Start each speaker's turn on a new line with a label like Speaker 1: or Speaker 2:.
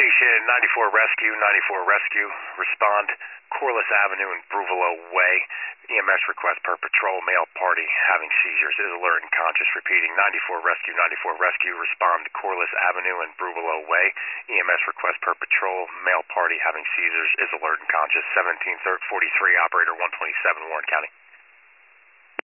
Speaker 1: Citation 94 Rescue, 94 Rescue. Respond. Corliss Avenue and Bruvelo Way. EMS request per patrol. Male party having seizures. Is alert and conscious. Repeating. 94 Rescue, 94 Rescue. Respond. Corliss Avenue and Bruvelo Way. EMS request per patrol. Male party having seizures. Is alert and conscious. 1743. Operator 127 Warren County.